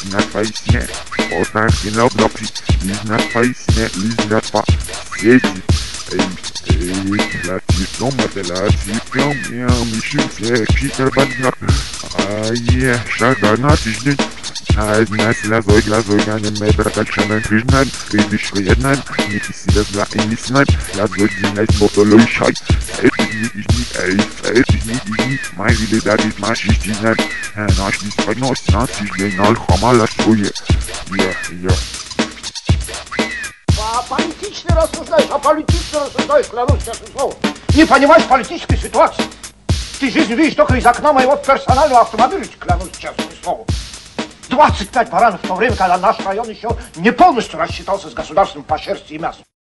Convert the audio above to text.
на твоей сне. Поздно кино гнопи, лишь на твоей сне, лишь на твоей сети. La tisson matela tipion miam ishufie Peter Badnak Aie Shagana Tijnin Nas Lazoi Metra Kalchanan Tijnan Ridish Riednan Nikisidas La Inisnan Lazoi Dinais Botolo Ishai Etini Mai Vile Dadis Mashistinan Nash Dispanos Tijnin Al Hamala Suye Политично рассуждаешь, клянусь честным словом. Не понимаешь политической ситуации. Ты жизнь видишь только из окна моего персонального автомобиля, клянусь честным словом. 25 баранов в то время, когда наш район еще не полностью рассчитался с государством по шерсти и мясу.